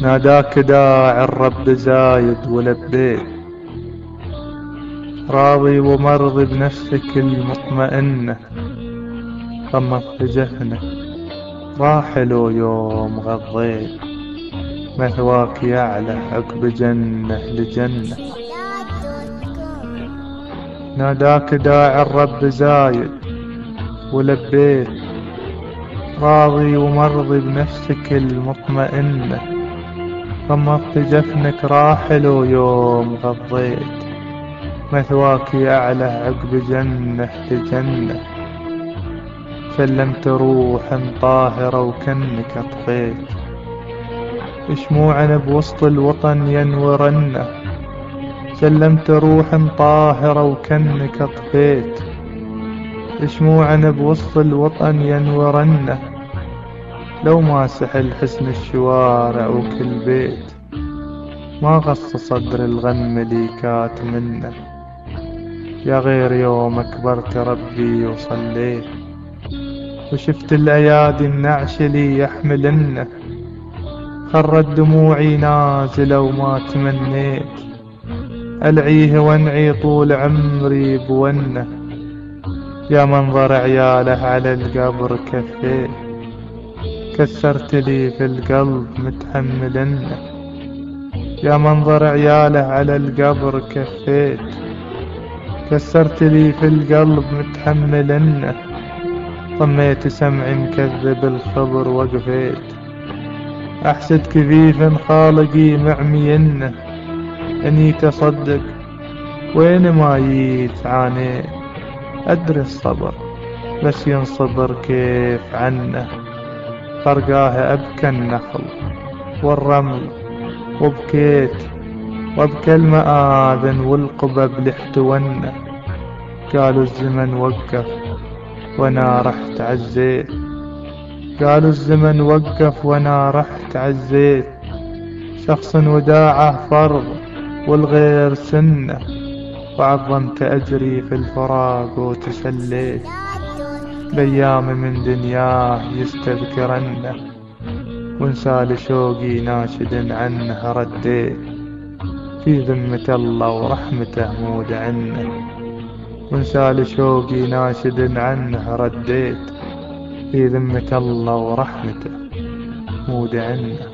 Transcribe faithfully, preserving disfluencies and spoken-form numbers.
ناداك داعي الرب زايد ولبيت، راضي ومرضي بنفسك المطمئنة. غمضت جفنك راحل يوم غضيت، مثواك يعلى عقب جنة لجنة. ناداك داعي الرب زايد ولبيت، راضي ومرضي بنفسك المطمئنة. غمضت جفنك راحل يوم غضيت، مثواك يعلى عقب جنة لجنة. سلمت روح طاهرة وكنك أطفيت، شموعا بوسط الوطن ينورنه. سلمت روح طاهرة وكنك أطفيت، شموعا بوسط الوطن ينورنه. لو ما سحل حسن الشوارع وكل بيت، ما غص صدر الغم لي كاتمنه. يا غير يوم أكبرت ربي وصليت، وشفت الأيادي النعش لي يحملنه. خرت دموعي نازلة وما تمنيت، ألعيه وانعي طول عمري بونه. يا منظر عياله على القبر كفيت، كسرت لي في القلب متحملنه. يا منظر عياله على القبر كفيت، كسرت لي في القلب متحملنه. طميت سمعي مكذب الخبر وقفيت، أحسد كفيف خالقي معمينه. اني تصدق وين ما جيت عانيت، أدري الصبر بس ينصبر كيف عنه. فرقاه أبكى النخل والرمل وبكيت، وابكى المآذن والقبب لاحتونه. قالوا الزمن وقف وانا رحت عزيت، قالوا الزمن وقف وانا رحت عزيت. شخص وداعه فرض والغير سنه، وعظمت أجري في الفراق وتسليت. بأيام من دنياه يستذكرنه، وانسال شوقي ناشد عنه رديت. في ذمة الله ورحمته مود عنه، وانسال شوقي ناشد عنه رديت. في ذمة الله ورحمته مود عنه.